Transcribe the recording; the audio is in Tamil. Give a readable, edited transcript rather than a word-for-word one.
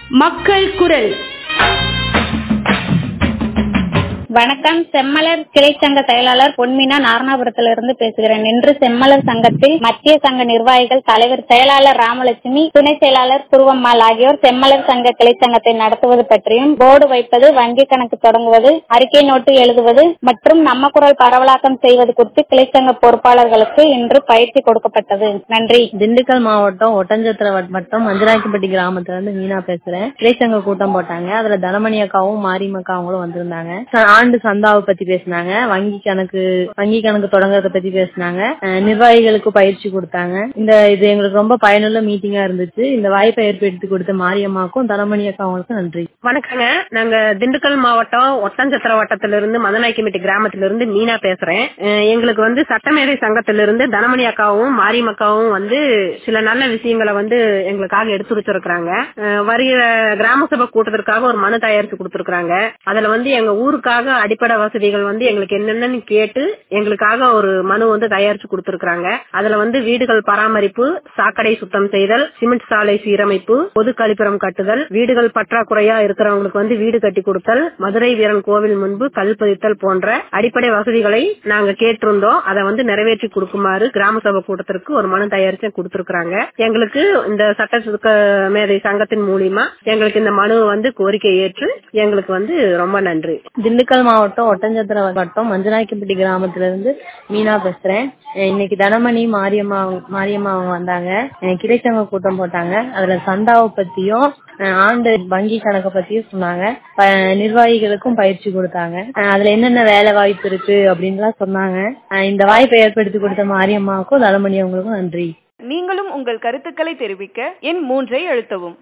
மக்கள் குரல். வணக்கம். செம்மலர் கிளை சங்க செயலாளர் பொன்மீனா நாரணாபுரத்திலிருந்து பேசுகிறேன். இன்று செம்மலர் சங்கத்தில் மத்திய சங்க நிர்வாகிகள், தலைவர், செயலாளர் ராமலட்சுமி, துணை செயலாளர் குருவம்மாள் ஆகியோர் செம்மலர் சங்க கிளை சங்கத்தை நடத்துவது பற்றியும், போர்டு வைப்பது, வங்கி கணக்கு தொடங்குவது, அறிக்கை நோட்டு எழுதுவது மற்றும் நம்ம குரல் பரவலாக்கம் செய்வது குறித்து கிளை சங்க பொறுப்பாளர்களுக்கு இன்று பயிற்சி கொடுக்கப்பட்டது. நன்றி. திண்டுக்கல் மாவட்டம் ஒட்டஞ்சத்திர வட்டம் மஞ்சராக்கிப்பட்டி கிராமத்துல இருந்து மீனா பேசுறேன். கிளை சங்க கூட்டம் போட்டாங்க. அதுல தனமணி அக்காவும் மாரியம்மா அவங்களும் வந்திருந்தாங்க. ஆண்டு சந்தாவை பத்தி பேசினாங்க. வங்கி கணக்கு தொடங்குறத பத்தி பேசினாங்க. நிர்வாகிகளுக்கு பயிற்சி கொடுத்தாங்க. இது எங்களுக்கு ரொம்ப பயனுள்ள மீட்டிங்கா இருந்துச்சு. இந்த வாய்ப்பை ஏற்படுத்தி கொடுத்த மாரியம்மாக்கும் தனமணி அக்காவுக்கும் நன்றி. வணக்கங்க. நாங்க திண்டுக்கல் மாவட்டம் ஒட்டஞ்சத்திர வட்டத்திலிருந்து மதநாயக்கம்பட்டி கிராமத்திலிருந்து மீனா பேசுறேன். எங்களுக்கு சட்டமேதை சங்கத்திலிருந்து தனமணி அக்காவும் மாரியம்மாவும் சில நல்ல விஷயங்களை எங்களுக்காக எடுத்துரைச்சிருக்காங்க. வருகிற கிராம சபை கூட்டத்திற்காக ஒரு மனு தயாரித்து கொடுத்திருக்காங்க. அதுல எங்க ஊருக்காக அடிப்படை வசதிகள் எங்களுக்கு என்னென்னு கேட்டு எங்களுக்காக ஒரு மனு தயாரிச்சு கொடுத்திருக்காங்க. அதுல வீடுகள் பராமரிப்பு, சாக்கடை சுத்தம் செய்தல், சிமெண்ட் சாலை சீரமைப்பு, பொது கழிப்பறம் கட்டுதல், வீடுகள் பற்றாக்குறையா இருக்கிறவங்களுக்கு வீடு கட்டி கொடுத்தல், மதுரை வீரன் கோவில் முன்பு கல் பதித்தல் போன்ற அடிப்படை வசதிகளை நாங்க கேட்டிருந்தோம். அதை நிறைவேற்றி கொடுக்குமாறு கிராம சபை கூட்டத்திற்கு ஒரு மனு தயாரிச்சு கொடுத்திருக்காங்க. எங்களுக்கு இந்த சட்ட மேதை சங்கத்தின் மூலியமா எங்களுக்கு இந்த மனு கோரிக்கை ஏற்று எங்களுக்கு ரொம்ப நன்றி. திண்டுக்கல் மாவட்டம் ஒட்டஞ்சத்திர வட்டம் மஞ்சநாய்க்கப்பட்டி கிராமத்துல இருந்து மீனா பேசுறேன். இன்னைக்கு தனமணி மாரியம்மா அவங்க வந்தாங்க. கிளைச்சங்க கூட்டம் போட்டாங்க. அதுல சந்தாவை பத்தியும் ஆண்டு வங்கி கணக்கை பத்தியும் சொன்னாங்க. நிர்வாகிகளுக்கும் பயிற்சி கொடுத்தாங்க. அதுல என்னென்ன வேலை வாய்ப்பு இருக்கு அப்படின்னு சொன்னாங்க. இந்த வாய்ப்பை ஏற்படுத்தி கொடுத்த மாரியம்மாவுக்கும் தனமணி அவங்களுக்கும் நன்றி. நீங்களும் உங்கள் கருத்துக்களை தெரிவிக்க எண் 3 அழுத்தவும்.